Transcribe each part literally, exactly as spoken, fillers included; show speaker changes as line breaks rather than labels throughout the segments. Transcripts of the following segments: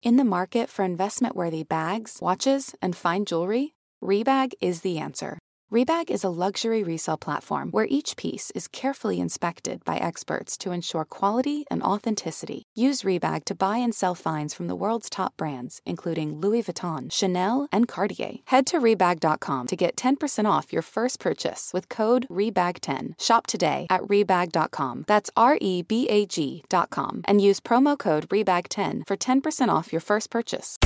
In the market for investment-worthy bags, watches, and fine jewelry, Rebag is the answer. Rebag is a luxury resale platform where each piece is carefully inspected by experts to ensure quality and authenticity. Use Rebag to buy and sell finds from the world's top brands, including Louis Vuitton, Chanel, and Cartier. Head to Rebag dot com to get ten percent off your first purchase with code Rebag ten. Shop today at Rebag dot com. That's R E B A G dot com. And use promo code Rebag ten for ten percent off your first purchase.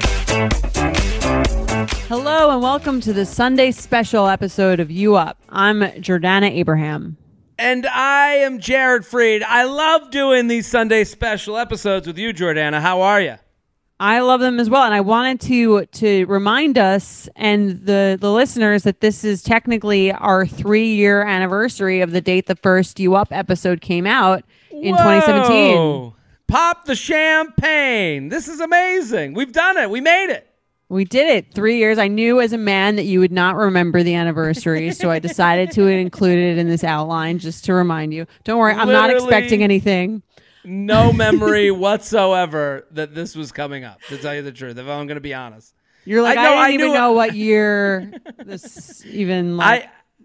Hello and welcome to the Sunday special episode of You Up. I'm Jordana Abraham.
And I am Jared Freed. I love doing these Sunday special episodes with you, Jordana. How are you?
I love them as well. And I wanted to to remind us and the, the listeners that this is technically our three-year anniversary of the date the first You Up episode came out in
Whoa.
twenty seventeen.
Pop the champagne. This is amazing. We've done it. We made it.
We did it. Three years. I knew as a man that you would not remember the anniversary, so I decided to include it in this outline just to remind you. Don't worry, I'm
Literally
not expecting anything.
No memory whatsoever that this was coming up, to tell you the truth, if I'm going to be honest.
You're like, I,
I, know,
I didn't
I
even
knew
know what year this even like.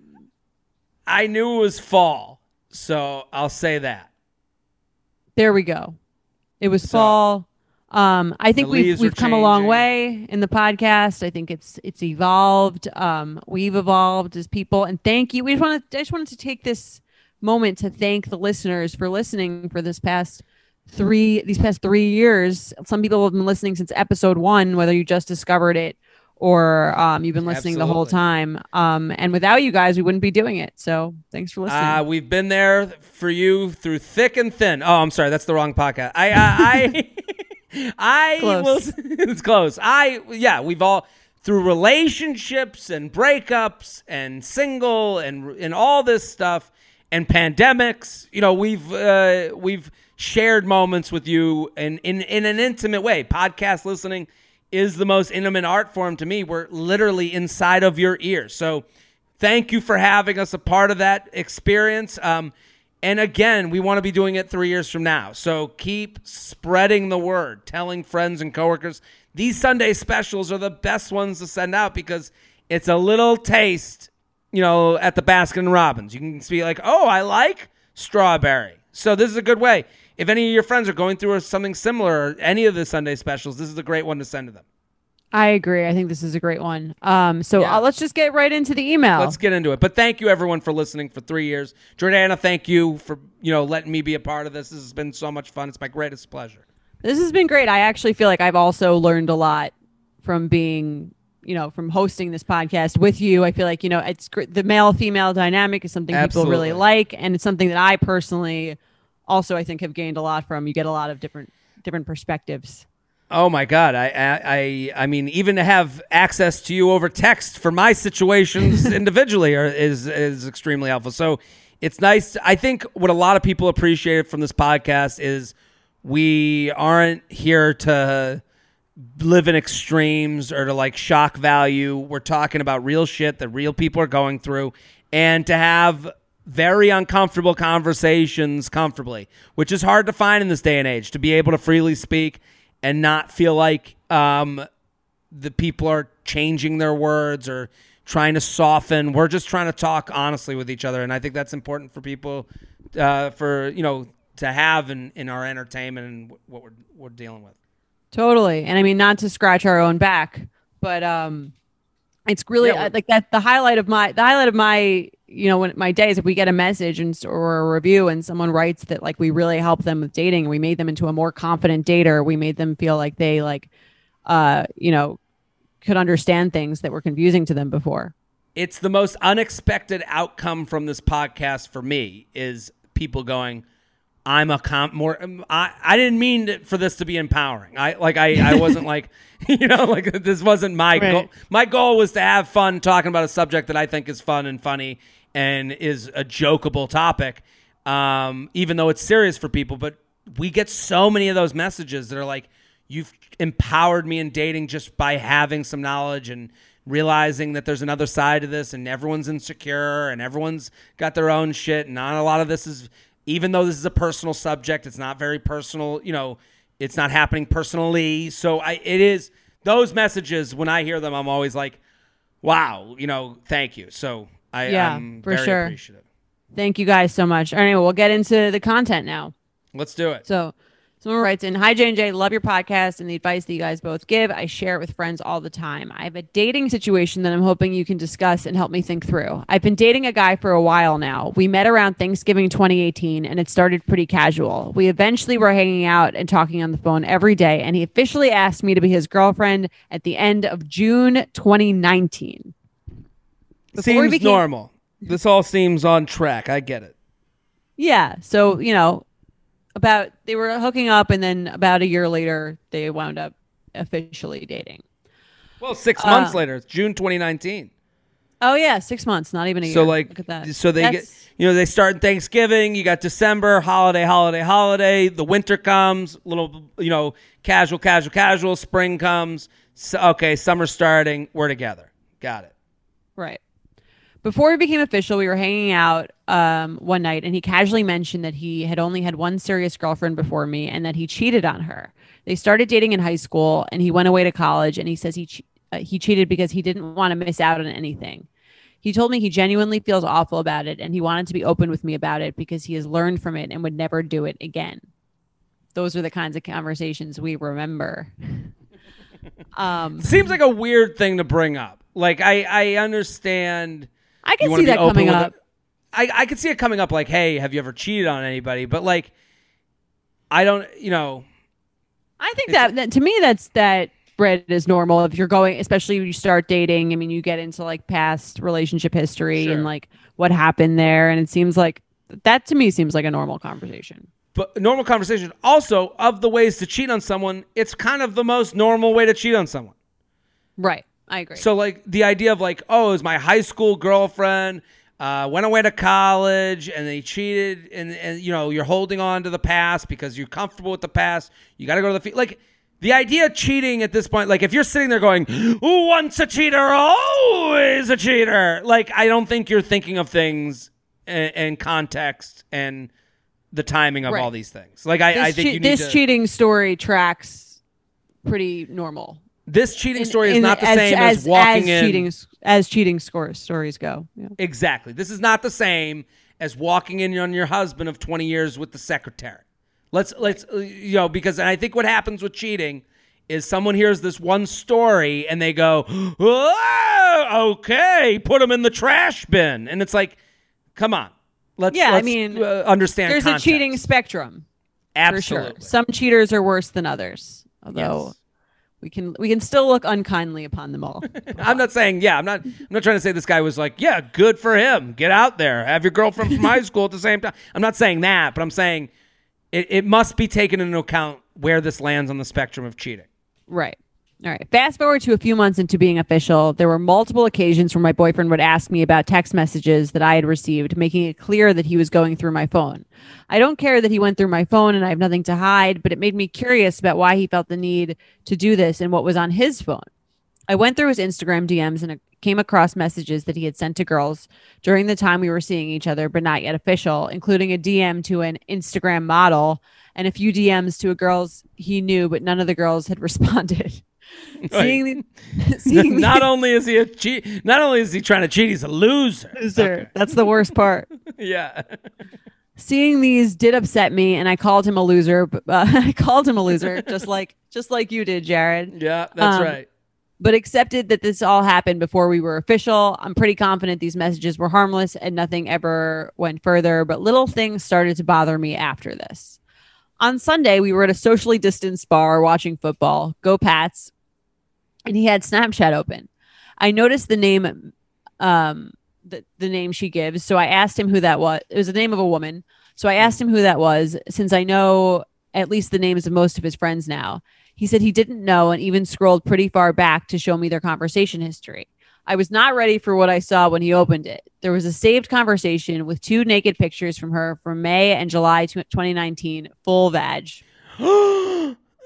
I, I knew it was fall, so I'll say that.
There we go. It was
So,
fall. Um, I think
the
we've
leaves
we've
are
come a long
changing.
way in the podcast. I think it's it's evolved. Um, we've evolved as people, and thank you. We just want to. I just wanted to take this moment to thank the listeners for listening for this past three these past three years. Some people have been listening since episode one, whether you just discovered it or um, you've been listening the whole
Absolutely.
time. Um, and without you guys, we wouldn't be doing it. So thanks for listening.
Uh, we've been there for you through thick and thin. Oh, I'm sorry. That's the wrong podcast. I, uh, I, I
Close.
will. It's close. I, yeah, we've all through relationships and breakups and single and and all this stuff and pandemics. You know, we've uh, we've shared moments with you in, in in an intimate way. Podcast listening is the most intimate art form to me. We're literally inside of your ears. So thank you for having us a part of that experience. Um, and again, we want to be doing it three years from now. So keep spreading the word, telling friends and coworkers. These Sunday specials are the best ones to send out because it's a little taste, you know, at the Baskin Robbins. You can be like, oh, I like strawberry. So this is a good way. If any of your friends are going through something similar, or any of the Sunday specials, this is a great one to send to them.
I agree. I think this is a great one. Um, so
Yeah.
uh, let's just get right into the email.
Let's get into it. But thank you, everyone, for listening for three years. Jordana, thank you for, you know, letting me be a part of this. This has been so much fun. It's my greatest pleasure.
This has been great. I actually feel like I've also learned a lot from being, you know, from hosting this podcast with you. I feel like, you know, it's great. The male-female dynamic is something people really
Absolutely.
like, and it's something that I personally also, I think, have gained a lot from. You get a lot of different different perspectives.
Oh my God! I, I, I mean, even to have access to you over text for my situations individually are, is is extremely helpful. So it's nice. I think what a lot of people appreciate from this podcast is we aren't here to live in extremes or to like shock value. We're talking about real shit that real people are going through, and to have very uncomfortable conversations comfortably, which is hard to find in this day and age. To be able to freely speak and not feel like um, the people are changing their words or trying to soften. We're just trying to talk honestly with each other, and I think that's important for people, uh, for you know, to have in, in our entertainment and what we're we're dealing with.
Totally. And I mean, not to scratch our own back, but um, it's really
Yeah,
uh, like that. The highlight of my the highlight of my you know when my day is if we get a message and or a review and someone writes that like we really helped them with dating, we made them into a more confident dater, we made them feel like they like uh you know could understand things that were confusing to them before.
It's the most unexpected outcome from this podcast for me is people going, I'm a comp more. I, I didn't mean to, for this to be empowering. I like I, I wasn't like, you know, like this wasn't my
Right.
goal. My goal was to have fun talking about a subject that I think is fun and funny and is a jokeable topic, um, even though it's serious for people. But we get so many of those messages that are like, you've empowered me in dating just by having some knowledge and realizing that there's another side to this, and everyone's insecure and everyone's got their own shit. And not a lot of this is, even though this is a personal subject, it's not very personal. You know, It's not happening personally. So I, it is those messages. When I hear them, I'm always like, wow, you know, thank you. So I,
yeah,
I'm
for
very
sure.
appreciative.
Thank you guys so much. Anyway, we'll get into the content now.
Let's do it.
So someone writes in, hi, J and J, love your podcast and the advice that you guys both give. I share it with friends all the time. I have a dating situation that I'm hoping you can discuss and help me think through. I've been dating a guy for a while now. We met around Thanksgiving twenty eighteen, and it started pretty casual. We eventually were hanging out and talking on the phone every day, and he officially asked me to be his girlfriend at the end of June twenty nineteen. Before
Seems
became-
normal. This all seems on track. I get it.
Yeah. So, you know, about they were hooking up, and then about a year later, they wound up officially dating.
Well, six
Uh,
months later, it's June twenty nineteen.
Oh yeah, six months, not even a year.
So like,
Look at that.
so they
That's-
get, you know, they start in Thanksgiving. You got December, holiday, holiday, holiday. The winter comes, little, you know, casual, casual, casual. Spring comes. So, okay, summer's starting. We're together. Got it.
right. Before we became official, we were hanging out um, one night, and he casually mentioned that he had only had one serious girlfriend before me, and that he cheated on her. They started dating in high school, and he went away to college, and he says he che- uh, he cheated because he didn't want to miss out on anything. He told me he genuinely feels awful about it, and he wanted to be open with me about it because he has learned from it and would never do it again. Those are the kinds of conversations we remember. um,
Seems like a weird thing to bring up. Like, I, I understand.
I
you
can
wanna
see
be
that
open
coming
with
up.
it. I, I could see it coming up like, hey, have you ever cheated on anybody? But like, I don't, you know.
I think that, that to me, that's that read as normal. If you're going, especially when you start dating, I mean, you get into like past relationship history
Sure.
and like what happened there. And it seems like that to me seems like a normal conversation.
But normal conversation. Also, of the ways to cheat on someone, it's kind of the most normal way to cheat on someone.
Right. I agree.
So, like, the idea of, like, oh, it was my high school girlfriend, uh, went away to college, and they cheated, and, and, you know, you're holding on to the past because you're comfortable with the past. You got to go to the... Fe- like, the idea of cheating at this point, like, if you're sitting there going, once a cheater, always a cheater, like, I don't think you're thinking of things in, in context and the timing of
Right.
all these things. Like, I,
this
I think
che-
you need
this
to...
cheating story tracks pretty normal.
This cheating
In-
story is
in-
not the same as, walking
as
in...
cheating as cheating scores stories go. Yeah.
Exactly. This is not the same as walking in on your husband of twenty years with the secretary. Let's let's uh, you know, because I think what happens with cheating is someone hears this one story and they go, "Oh, okay, put him in the trash bin." And it's like, "Come on. Let's
Yeah, I
let's,
mean,
uh, understand
There's
context.
a cheating spectrum.
Absolutely.
For sure. Some cheaters are worse than others. Although
Yes.
we can we can still look unkindly upon them all.
I'm not saying, yeah, I'm not I'm not trying to say this guy was like, yeah, good for him. Get out there. Have your girlfriend from high school at the same time. I'm not saying that, but I'm saying it, it must be taken into account where this lands on the spectrum of cheating.
Right. All right. Fast forward to a few months into being official. There were multiple occasions where my boyfriend would ask me about text messages that I had received, making it clear that he was going through my phone. I don't care that he went through my phone and I have nothing to hide, but it made me curious about why he felt the need to do this and what was on his phone. I went through his Instagram D Ms and I came across messages that he had sent to girls during the time we were seeing each other, but not yet official, including a D M to an Instagram model and a few D Ms to a girls he knew, but none of the girls had responded. Seeing the, seeing
Not
the,
only is he a cheat, not only is he trying to cheat, he's a loser.
loser. That's the worst part.
Yeah.
Seeing these did upset me, and I called him a loser. But, uh, I called him a loser, just like just like you did, Jared.
Yeah, that's
Um,
right.
But accepted that this all happened before we were official. I'm pretty confident these messages were harmless and nothing ever went further. But little things started to bother me after this. On Sunday, we were at a socially distanced bar watching football. Go Pats! And he had Snapchat open. I noticed the name, um, the, the name she gives. So I asked him who that was. It was the name of a woman. So I asked him who that was, since I know at least the names of most of his friends now. He said he didn't know and even scrolled pretty far back to show me their conversation history. I was not ready for what I saw when he opened it. There was a saved conversation with two naked pictures from her from May and July twenty nineteen, full vag.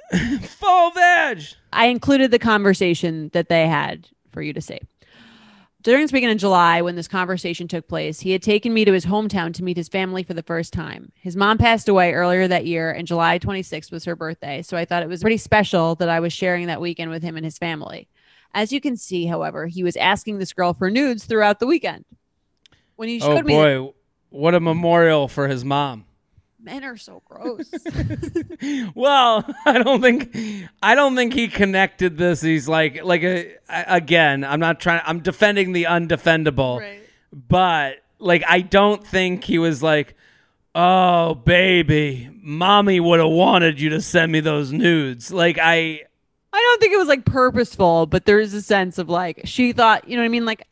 Full veg.
I included the conversation that they had for you to see. During this weekend in July, when this conversation took place, he had taken me to his hometown to meet his family for the first time. His mom passed away earlier that year, and July twenty-sixth was her birthday, so I thought it was pretty special that I was sharing that weekend with him and his family. As you can see, however, he was asking this girl for nudes throughout the weekend. When he showed
oh
me
boy,
that-
what a memorial for his mom.
Men are so gross.
Well, I don't think I don't think he connected this. He's like like a, again, I'm not trying I'm defending the undefendable.
Right.
But like I don't think he was like, "Oh, baby, mommy would have wanted you to send me those nudes." Like I
I don't think it was like purposeful, but there is a sense of like she thought, you know what I mean? Like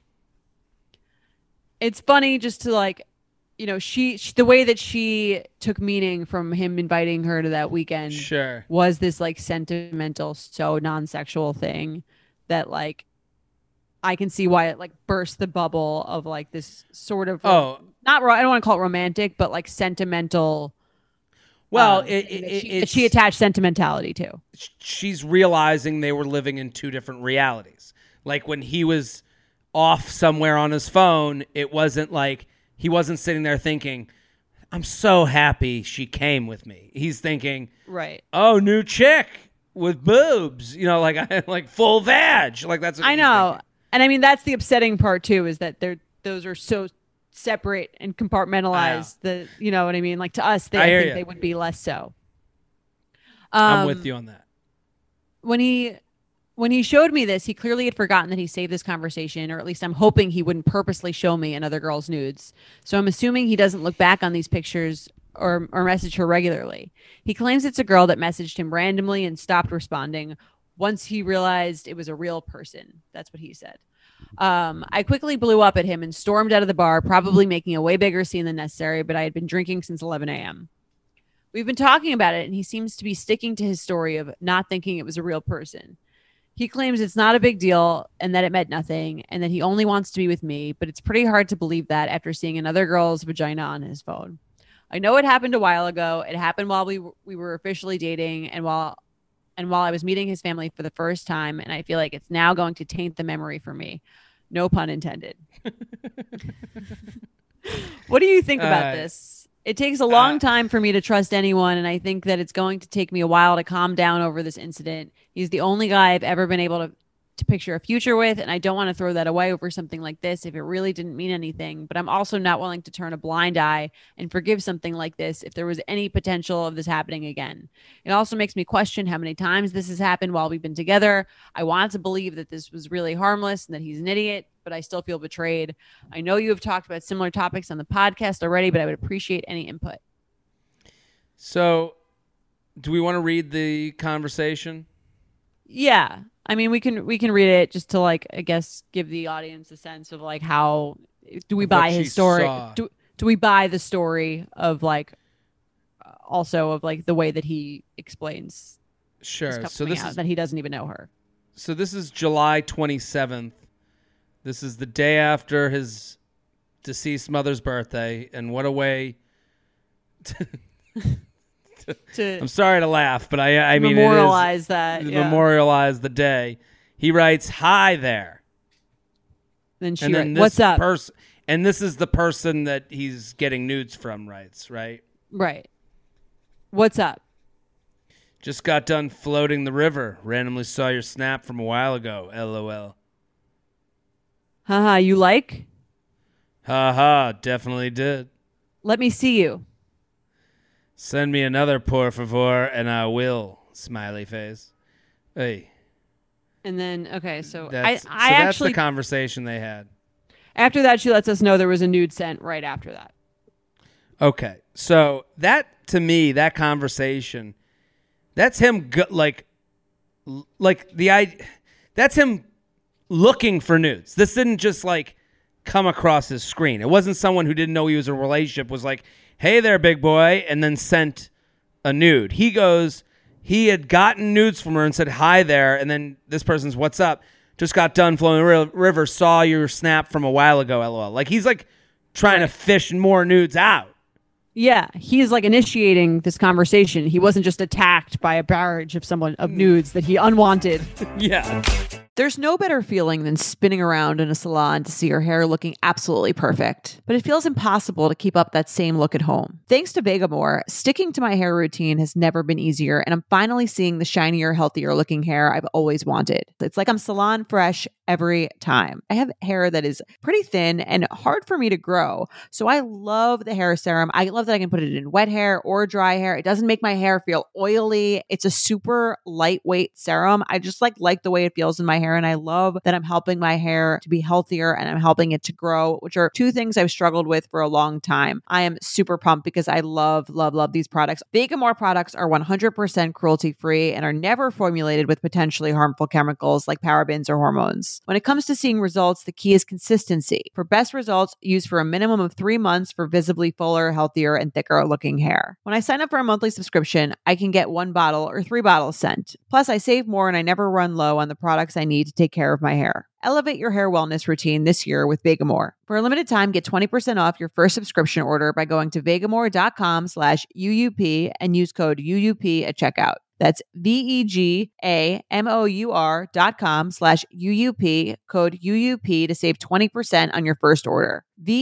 it's funny just to like, you know, she, she the way that she took meaning from him inviting her to that weekend
Sure.
was this like sentimental, so non-sexual thing that like I can see why it like burst the bubble of like this sort of
Oh.
not ro- I don't want to call it romantic, but like sentimental.
Well,
um,
it,
thing that
it,
she, that
it's-
she attached sentimentality to.
she's realizing they were living in two different realities. Like when he was off somewhere on his phone, it wasn't like he wasn't sitting there thinking, I'm so happy she came with me. He's thinking,
Right.
oh, new chick with boobs, you know, like like full vag. Like that's what
I
he's
know.
thinking.
And I mean, that's the upsetting part too, is that they're, those are so separate and compartmentalized that, you know what I mean? Like to us, they,
I
I
hear
think
ya.
they would be less so. Um,
I'm with you on that.
When he, when he showed me this, he clearly had forgotten that he saved this conversation, or at least I'm hoping he wouldn't purposely show me another girl's nudes. So I'm assuming he doesn't look back on these pictures or, or message her regularly. He claims it's a girl that messaged him randomly and stopped responding once he realized it was a real person. That's what he said. Um, I quickly blew up at him and stormed out of the bar, probably making a way bigger scene than necessary, but I had been drinking since eleven a.m. We've been talking about it, and he seems to be sticking to his story of not thinking it was a real person. He claims it's not a big deal and that it meant nothing and that he only wants to be with me, but it's pretty hard to believe that after seeing another girl's vagina on his phone. I know it happened a while ago. It happened while we w- we were officially dating and while and while I was meeting his family for the first time, and I feel like it's now going to taint the memory for me. No pun intended. What do you think about
Uh,
this? It takes a long
uh,
time for me to trust anyone, and I think that it's going to take me a while to calm down over this incident. He's the only guy I've ever been able to, to picture a future with, and I don't want to throw that away over something like this if it really didn't mean anything, but I'm also not willing to turn a blind eye and forgive something like this if there was any potential of this happening again. It also makes me question how many times this has happened while we've been together. I want to believe that this was really harmless and that he's an idiot, but I still feel betrayed. I know you have talked about similar topics on the podcast already, but I would appreciate any input.
So, do we want to read the conversation?
Yeah. I mean, we can we can read it just to like, I guess, give the audience a sense of like how do we
Of
buy
what she
his story?
saw.
Do do we buy the story of like uh, also of like the way that he explains this
Sure.
coming
So this
out,
is
that he doesn't even know her.
so this is July twenty-seventh. This is the day after his deceased mother's birthday, and what a way to,
To
I'm sorry to laugh, but I I mean
memorialize
it
that.
is,
Yeah.
memorialize the day. He writes, "Hi there."
Then she
And then
writes,
this
what's up?
pers- and this is the person that he's getting nudes from, writes, right?
Right. What's up?
Just got done floating the river. Randomly saw your snap from a while ago. LOL.
Haha, you like?
Ha ha, definitely did.
Let me see you.
Send me another, por favor, and I will. Smiley face. Hey,
And then okay, so
that's,
I I
so that's
actually
the conversation they had.
after that she lets us know there was a nude sent right after that.
Okay, so that to me, that conversation, that's him go, like, l- like the I, that's him looking for nudes. This didn't just like come across his screen. It wasn't someone who didn't know he was in a relationship was like, "Hey there, big boy," and then sent a nude. He goes, he had gotten nudes from her and said, "Hi there," and then this person's, "What's up? Just got done flowing the ri- river. Saw your snap from a while ago. LOL." Like he's like trying to fish more nudes out.
Yeah, he's like initiating this conversation. He wasn't just attacked by a barrage of someone of nudes that he unwanted.
Yeah.
There's no better feeling than spinning around in a salon to see your hair looking absolutely perfect, but it feels impossible to keep up that same look at home. Thanks to Vegamour, sticking to my hair routine has never been easier, and I'm finally seeing the shinier, healthier looking hair I've always wanted. It's like I'm salon fresh every time. I have hair that is pretty thin and hard for me to grow, so I love the hair serum. I love that I can put it in wet hair or dry hair. It doesn't make my hair feel oily. It's a super lightweight serum. I just like like the way it feels in my hair. And I love that I'm helping my hair to be healthier and I'm helping it to grow, which are two things I've struggled with for a long time. I am super pumped because I love, love, love these products. Vegamour products are one hundred percent cruelty-free and are never formulated with potentially harmful chemicals like parabens or hormones. When it comes to seeing results, the key is consistency. For best results, use for a minimum of three months for visibly fuller, healthier, and thicker looking hair. When I sign up for a monthly subscription, I can get one bottle or three bottles sent. Plus, I save more and I never run low on the products I need to take care of my hair. Elevate your hair wellness routine this year with Vegamour. For a limited time, get twenty percent off your first subscription order by going to vegamour.com slash UUP and use code U U P at checkout. That's V-E-G-A-M-O-U-R dot com slash U-U-P, code U U P to save twenty percent on your first order.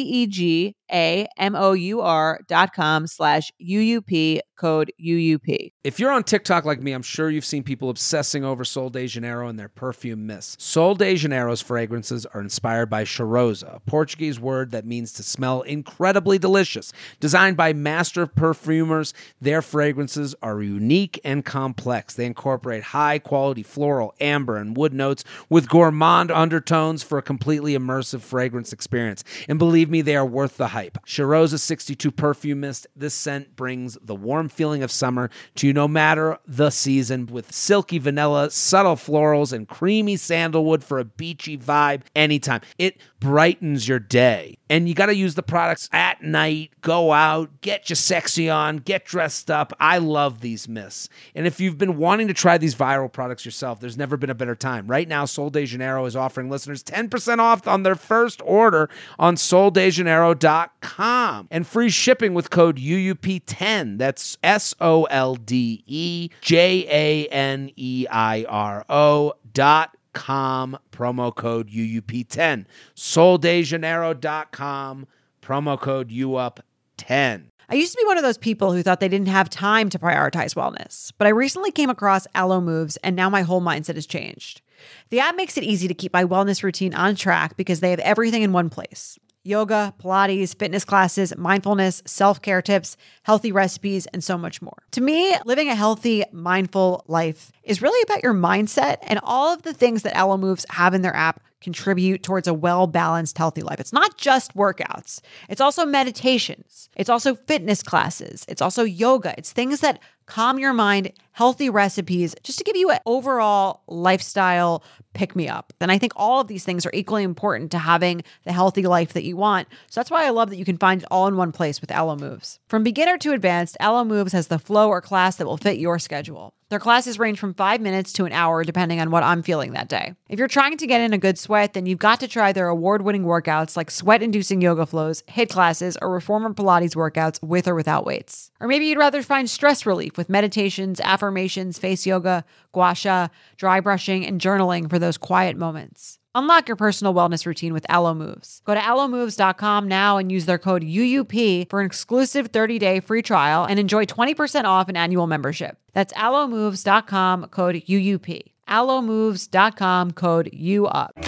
V-E-G-A-M-O-U-R dot com slash U-U-P, code U U P.
If you're on TikTok like me, I'm sure you've seen people obsessing over Sol de Janeiro and their perfume mists. Sol de Janeiro's fragrances are inspired by cheirosa, a Portuguese word that means to smell incredibly delicious. Designed by master perfumers, their fragrances are unique and complex. They incorporate high-quality floral, amber, and wood notes with gourmand undertones for a completely immersive fragrance experience. And believe me, they are worth the hype. Cheirosa sixty-two Perfume Mist. This scent brings the warm feeling of summer to you no matter the season, with silky vanilla, subtle florals, and creamy sandalwood for a beachy vibe anytime. It brightens your day. And you got to use the products at night, go out, get your sexy on, get dressed up. I love these mists. And if you've been wanting to try these viral products yourself, there's never been a better time. Right now, Sol de Janeiro is offering listeners ten percent off on their first order on sol de janeiro dot com and free shipping with code U U P ten. That's S O L D E J A N E I R O dot com, promo code U U P ten. sol de janeiro dot com, promo code U U P ten.
I used to be one of those people who thought they didn't have time to prioritize wellness, but I recently came across Alo Moves, and now my whole mindset has changed. The app makes it easy to keep my wellness routine on track because they have everything in one place. Yoga, Pilates, fitness classes, mindfulness, self-care tips, healthy recipes, and so much more. To me, living a healthy, mindful life is really about your mindset, and all of the things that Alo Moves have in their app contribute towards a well-balanced, healthy life. It's not just workouts. It's also meditations. It's also fitness classes. It's also yoga. It's things that calm your mind, healthy recipes, just to give you an overall lifestyle pick-me-up. And I think all of these things are equally important to having the healthy life that you want. So that's why I love that you can find it all in one place with Alo Moves. From beginner to advanced, Alo Moves has the flow or class that will fit your schedule. Their classes range from five minutes to an hour, depending on what I'm feeling that day. If you're trying to get in a good sweat, then you've got to try their award-winning workouts like sweat-inducing yoga flows, HIIT classes, or reformer Pilates workouts with or without weights. Or maybe you'd rather find stress relief with meditations, affirmations, face yoga, gua sha, dry brushing, and journaling for those quiet moments. Unlock your personal wellness routine with Alo Moves. Go to alo moves dot com now and use their code U U P for an exclusive thirty-day free trial and enjoy twenty percent off an annual membership. That's alo moves dot com, code U U P. alo moves dot com, code U U P.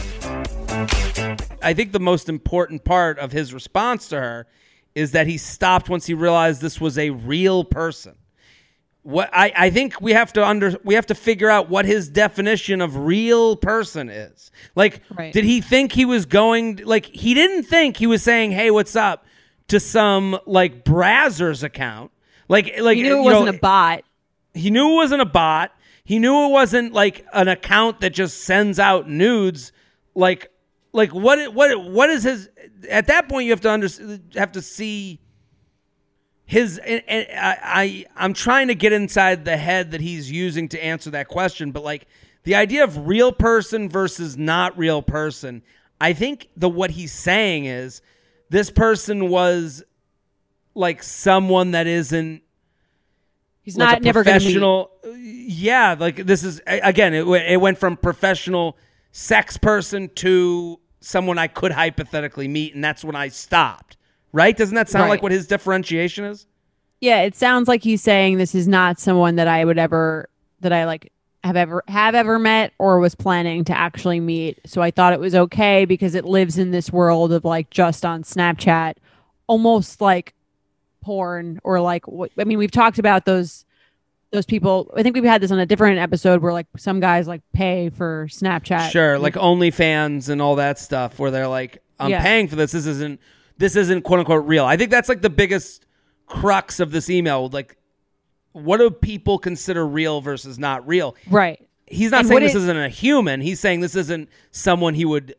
I think the most important part of his response to her is that he stopped once he realized this was a real person. What I, I think we have to under we have to figure out what his definition of real person is. Like, right. Did he think he was going like he didn't think he was saying, "Hey, what's up?" to some like Brazzers account. Like, like
he knew it
you
wasn't
know,
a bot.
He knew it wasn't a bot. He knew it wasn't like an account that just sends out nudes. Like, like what what what is his? At that point, you have to under have to see. His, and, and I, I, I'm trying to get inside the head that he's using to answer that question, but like the idea of real person versus not real person, I think the what he's saying is this person was like someone that isn't.
He's
like
not
a
never going to meet.
Yeah, like this is again, it it went from professional sex person to someone I could hypothetically meet, and that's when I stopped. Right? Doesn't that sound
Right.
like what his differentiation is?
Yeah, it sounds like he's saying this is not someone that I would ever that I like have ever have ever met or was planning to actually meet. So I thought it was okay because it lives in this world of like just on Snapchat, almost like porn or like what I mean, we've talked about those those people. I think we've had this on a different episode where like some guys like pay for Snapchat.
Sure, like OnlyFans and all that stuff where they're like, I'm
Yeah.
paying for this. This isn't this isn't quote unquote real. I think that's like the biggest crux of this email. Like, what do people consider real versus not real?
Right.
He's not
And
saying
what
this
it-
isn't a human. He's saying this isn't someone he would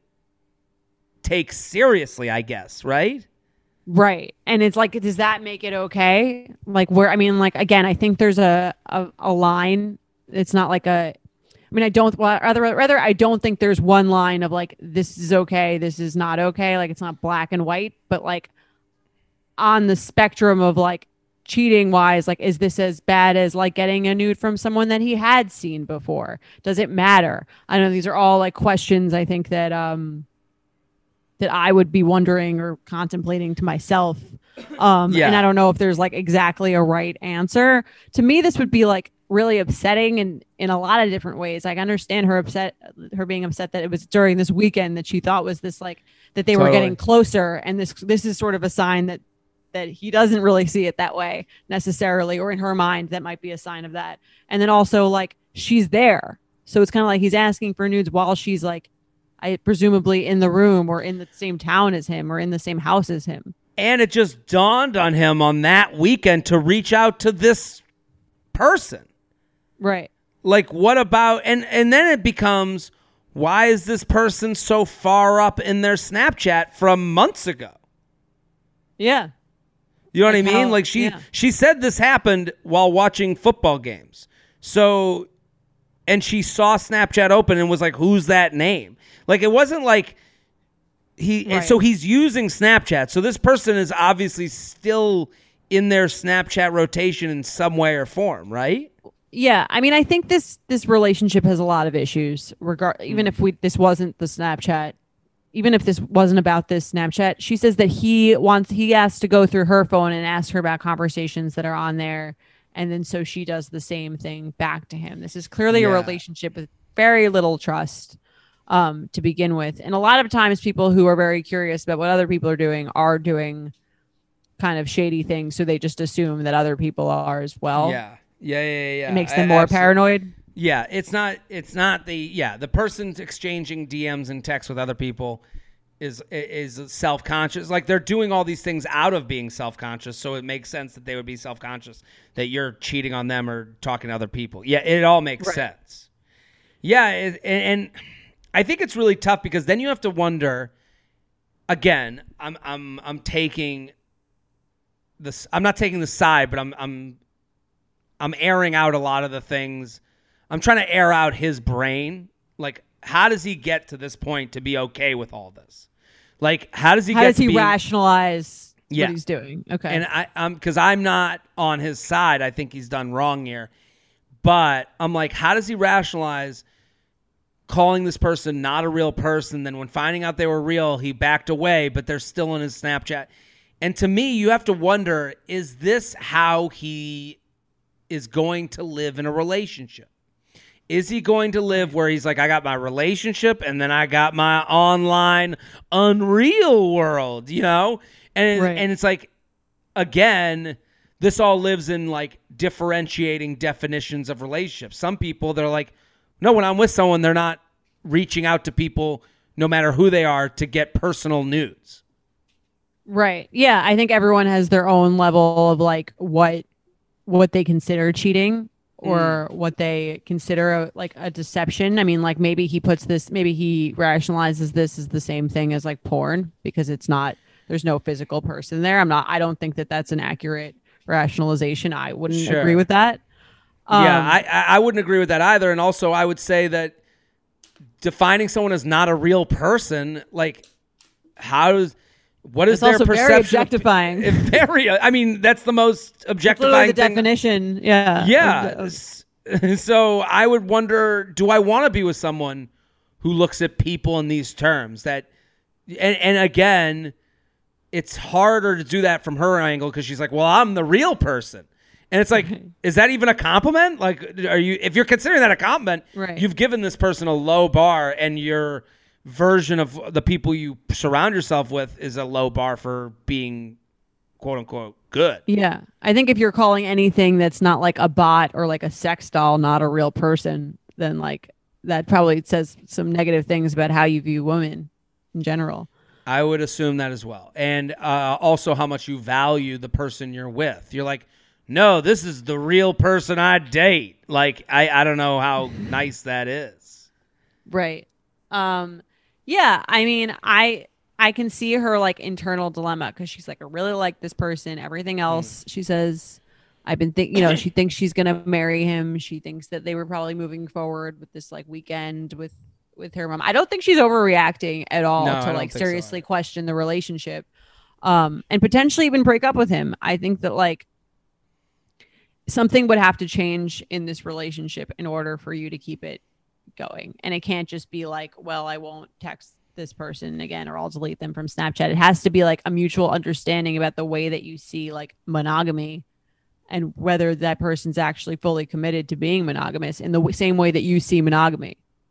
take seriously, I guess, right?
Right. And it's like, does that make it okay? Like where, I mean, like, again, I think there's a, a, a line. It's not like a, I mean, I don't, well, rather, rather, I don't think there's one line of like, this is okay. This is not okay. Like, it's not black and white, but like on the spectrum of like cheating wise, like, is this as bad as like getting a nude from someone that he had seen before? Does it matter? I know these are all like questions I think that, um, that I would be wondering or contemplating to myself. Um,
Yeah.
And I don't know if there's like exactly a right answer. To me, this would be like really upsetting in, in a lot of different ways. Like, I understand her upset, her being upset that it was during this weekend that she thought was this like, that they were
Totally.
getting closer. And this, this is sort of a sign that, that he doesn't really see it that way necessarily, or in her mind, that might be a sign of that. And then also like, she's there. So it's kind of like he's asking for nudes while she's like, I presumably in the room or in the same town as him or in the same house as him.
And it just dawned on him on that weekend to reach out to this person.
Right.
Like, what about, and, and then it becomes, why is this person so far up in their Snapchat from months ago?
Yeah.
You know what I
Like
mean?
how-
Like she,
yeah.
she said this happened while watching football games. So, and she saw Snapchat open and was like, who's that name? Like, it wasn't like he, and
Right.
so he's using Snapchat. So this person is obviously still in their Snapchat rotation in some way or form, right?
Yeah. I mean, I think this this relationship has a lot of issues. Regard even if we this wasn't the Snapchat, even if this wasn't about this Snapchat, she says that he wants he has to go through her phone and ask her about conversations that are on there. And then so she does the same thing back to him. This is clearly a
Yeah.
relationship with very little trust um, to begin with. And a lot of times people who are very curious about what other people are doing are doing kind of shady things. So they just assume that other people are as well.
Yeah. Yeah. Yeah. Yeah.
It makes
I-
them more
absolutely.
paranoid.
Yeah, it's not. It's not the. Yeah, the person's exchanging D Ms and texts with other people is is self conscious. Like, they're doing all these things out of being self conscious, so it makes sense that they would be self conscious that you're cheating on them or talking to other people. Yeah, it all makes
Right.
sense. Yeah, it, and, and I think it's really tough because then you have to wonder. Again, I'm I'm I'm taking this. I'm not taking the side, but I'm I'm I'm airing out a lot of the things. I'm trying to air out his brain. Like, how does he get to this point to be okay with all this? Like, how does he
How
get
does
to
he
be,
rationalize
Yeah.
what he's doing? Okay.
And I, I'm because I'm not on his side. I think he's done wrong here. But I'm like, how does he rationalize calling this person not a real person? Then when finding out they were real, he backed away, but they're still in his Snapchat. And to me, you have to wonder, is this how he is going to live in a relationship? Is he going to live where he's like, I got my relationship and then I got my online unreal world, you know? And,
Right.
and it's like, again, this all lives in like differentiating definitions of relationships. Some people, they're like, no, when I'm with someone, they're not reaching out to people, no matter who they are, to get personal nudes.
Right. Yeah. I think everyone has their own level of like what what they consider cheating or what they consider a, like a deception. I mean, like maybe he puts this, maybe he rationalizes this as the same thing as like porn because it's not, there's no physical person there. I'm not, I don't think that that's an accurate rationalization. I wouldn't
Sure.
agree with that. Um,
yeah, I, I I wouldn't agree with that either. And also, I would say that defining someone as not a real person, like, how does what is
It's
their
also very
perception? of-
objectifying.
very. I mean, that's the most
It's literally
objectifying
the
thing.
definition. Yeah.
Yeah.
Of- of-
S- So I would wonder, do I want to be with someone who looks at people in these terms. That, and, and again, it's harder to do that from her angle because she's like, well, I'm the real person. And it's like, is that even a compliment? Like, are you, if you're considering that a compliment,
right.
you've given this person a low bar, and your version of the people you surround yourself with is a low bar for being quote unquote good.
Yeah. I think if you're calling anything that's not like a bot or like a sex doll not a real person, then like that probably says some negative things about how you view women in general.
I would assume that as well. And uh, also how much you value the person you're with. You're like, no, this is the real person I date. Like, I, I don't know how nice that is.
Right. Um, yeah. I mean, I I can see her like internal dilemma because she's like, I really like this person. Everything else, mm. she says, I've been thinking, you know, she thinks she's going to marry him. She thinks that they were probably moving forward with this like weekend with, with her mom. I don't think she's overreacting at all
no,
to like seriously
so.
question the relationship um, and potentially even break up with him. I think that like, something would have to change in this relationship in order for you to keep it going. And it can't just be like, well, I won't text this person again, or I'll delete them from Snapchat. It has to be like a mutual understanding about the way that you see like monogamy and whether that person's actually fully committed to being monogamous in the w- same way that you see monogamy.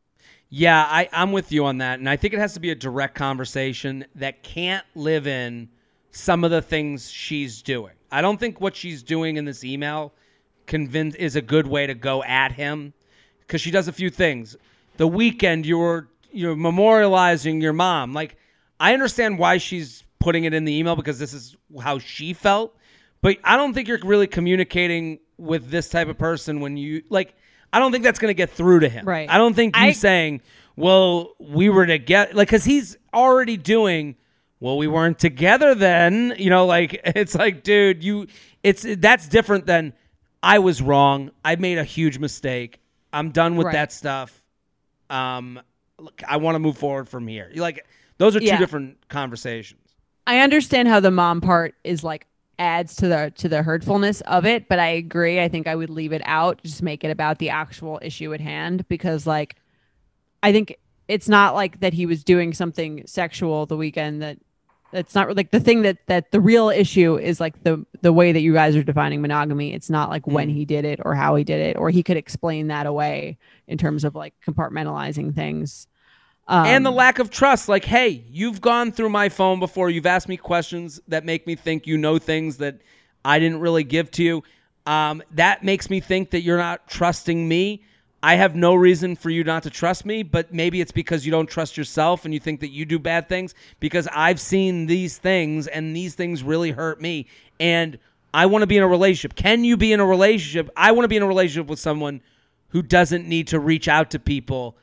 Yeah, I, I'm with you on that. And I think it has to be a direct conversation that can't live in some of the things she's doing. I don't think what she's doing in this email convince is a good way to go at him, because she does a few things. The weekend you were you're memorializing your mom. Like, I understand why she's putting it in the email because this is how she felt, but I don't think you're really communicating with this type of person when you like. I don't think that's going to get through to him.
Right.
I don't think you
I,
saying, "Well, we were together," like, because he's already doing. Well, we weren't together then. You know, like, it's like, dude, you. It's that's different than. I was wrong. I made a huge mistake. I'm done with
right.
that stuff. Um, look, I want to move forward from here. You're like, those are two
yeah.
different conversations.
I understand how the mom part is like adds to the to the hurtfulness of it, but I agree. I think I would leave it out. Just make it about the actual issue at hand, because like, I think it's not like that he was doing something sexual the weekend that. It's not like the thing that, that the real issue is like the, the way that you guys are defining monogamy. It's not like when he did it or how he did it, or he could explain that away in terms of like compartmentalizing things. Um,
and the lack of trust. Like, hey, you've gone through my phone before. You've asked me questions that make me think you know things that I didn't really give to you. Um, that makes me think that you're not trusting me. I have no reason for you not to trust me, but maybe it's because you don't trust yourself and you think that you do bad things, because I've seen these things and these things really hurt me. And I want to be in a relationship. Can you be in a relationship? I want to be in a relationship with someone who doesn't need to reach out to people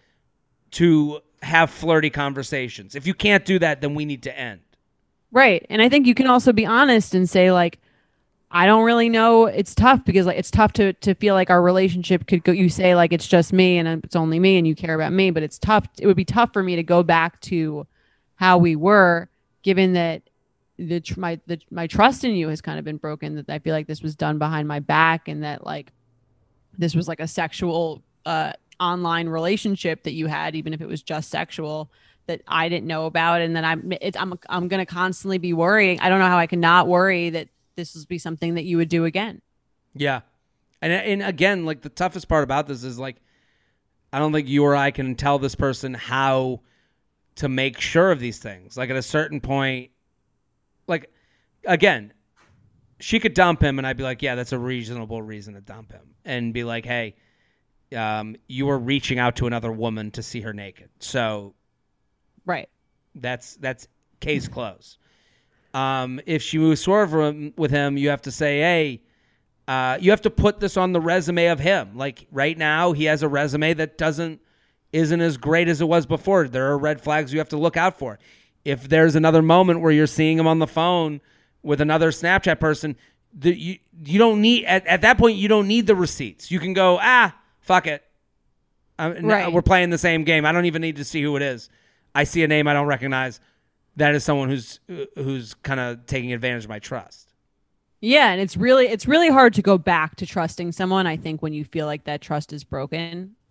to have flirty conversations. If you can't do that, then we need to end.
Right. And I think you can also be honest and say like, I don't really know. It's tough because like it's tough to to feel like our relationship could go. You say like it's just me and it's only me and you care about me, but it's tough. It would be tough for me to go back to how we were, given that the my the my trust in you has kind of been broken. That I feel like this was done behind my back, and that like this was like a sexual uh, online relationship that you had, even if it was just sexual, that I didn't know about, and then I'm it's, I'm I'm gonna constantly be worrying. I don't know how I can not worry that this will be something that you would do again.
Yeah. And and again, like the toughest part about this is like, I don't think you or I can tell this person how to make sure of these things. Like at a certain point, like, again, she could dump him and I'd be like, yeah, that's a reasonable reason to dump him. And be like, hey, um, you were reaching out to another woman to see her naked. So
right.
That's, that's case closed. Um, if she moves forward with him, you have to say, hey, uh, you have to put this on the resume of him. Like right now, he has a resume that doesn't isn't as great as it was before. There are red flags you have to look out for. If there's another moment where you're seeing him on the phone with another Snapchat person, the, you you don't need at, at that point you don't need the receipts. You can go, ah, fuck it. Uh,
right.
We're playing the same game. I don't even need to see who it is. I see a name I don't recognize. That is someone who's who's kind of taking advantage of my trust.
Yeah, and it's really it's really hard to go back to trusting someone, I think, when you feel like that trust is broken.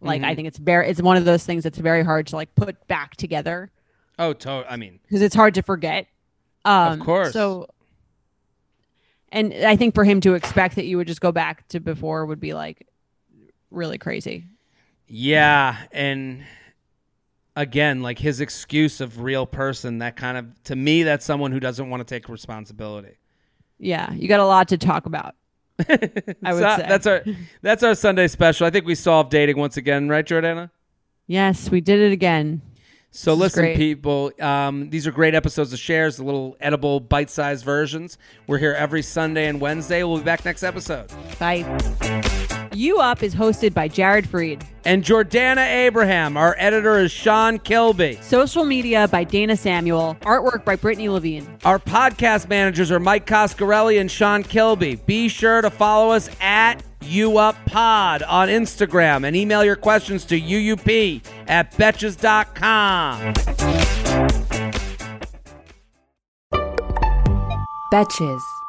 Like,
Mhm.
I think it's very, it's one of those things that's very hard to like put back together
Oh, to- I mean,
because it's hard to forget. Um,
Of course.
So, and I think for him to expect that you would just go back to before would be like really crazy.
yeah. And again, like his excuse of real person, that kind of, to me, that's someone who doesn't want to take responsibility.
Yeah, you got a lot to talk about. I would
So,
say
that's our that's our Sunday special. I think we solved dating once again, right, Jordana?
Yes, we did it again.
So
This is
listen,
great.
people, um, these are great episodes of Shares, the little edible bite-sized versions. We're here every Sunday and Wednesday. We'll be back next episode.
Bye. You Up is hosted by Jared Freed.
And Jordana Abraham. Our editor is Sean Kilby.
Social media by Dana Samuel. Artwork by Brittany Levine.
Our podcast managers are Mike Coscarelli and Sean Kilby. Be sure to follow us at UUpPod on Instagram and email your questions to U U P at betches dot com.
Betches.